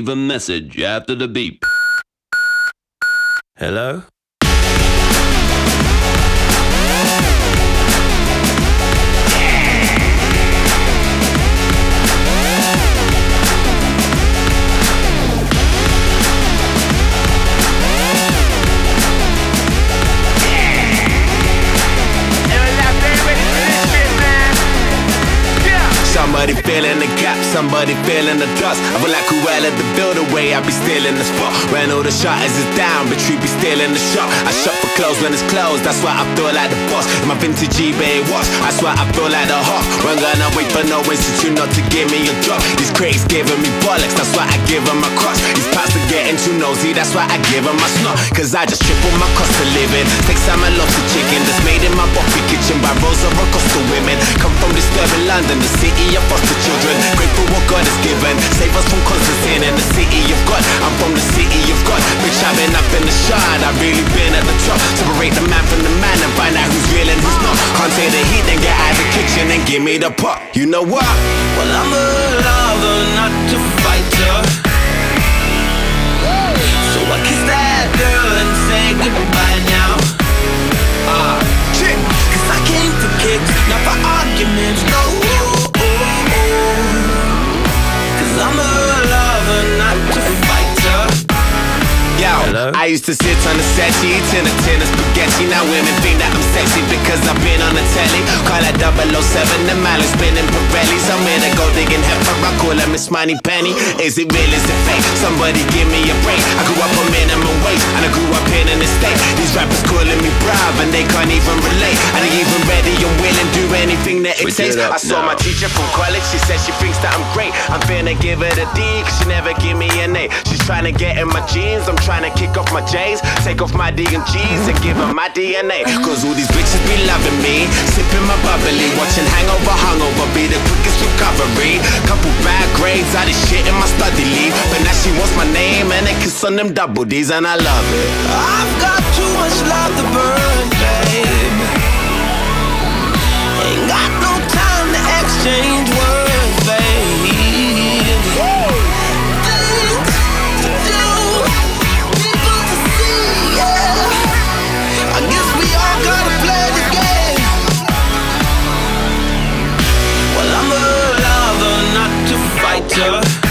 leave a message after the beep. Hello? Somebody filling the gap, somebody filling the dust. I feel like Cruella the Builder way, I be stealing the spot. When all the shutters is down, but you be stealing the shop. I shop for clothes when it's closed, that's why I feel like the boss. In my vintage eBay watch, that's why I feel like the hawk. Run gonna wait for no institute not to give me a drop. These crates giving me bollocks, that's why I give them my cross. These past are getting too nosy, that's why I give them my snot. Cause I just triple my cost of living. Take salmon, lobster, chicken that's made in my Boffy kitchen by Rosa Acosta women. Come from disturbing London, the city of foster children. Grateful what God has given. Save us from Constantine in the city of God. I'm from the city of God. Bitch, I've been up in the shard, I've really been at the top. Separate the man from the man and find out who's real and who's not. Can't take the heat, then get out of the kitchen and give me the pot. You know what? Well, I'm a lover, not a fighter. So I kiss that girl and say goodbye now. Cause I came for kicks, not for arguments, no. Cause I'm a lover, not a fighter. Yo, I used to sit on the settee, tin a tin of spaghetti. Now women think that I'm sexy because I've been on the telly. Call that 007, the man who's spinning Pirellis. I'm in a go digging heifer, I call her Miss Money Penny. Is it real, is it fake? Somebody give me a break. I grew up on minimum wage, and I grew up in an estate. These rappers calling me brave, and they can't even relate. I ain't even ready and willing, do anything that it takes. I saw my teacher from college, she said she thinks that I'm great. I'm finna give her the D, cause she never give me an A. She's trying to get in my jeans, I'm trying to kick off my J's, take off my D and G's and give her my DNA. Cause all these bitches be loving me, sipping my bubbly, watching Hangover, Hungover be the quickest recovery. Couple bad grades, all this shit in my study leave, but now she wants my name and a kiss on them double D's, and I love it. I've got too much love to burn, babe. Ain't got no time to exchange words, babe. Fighter.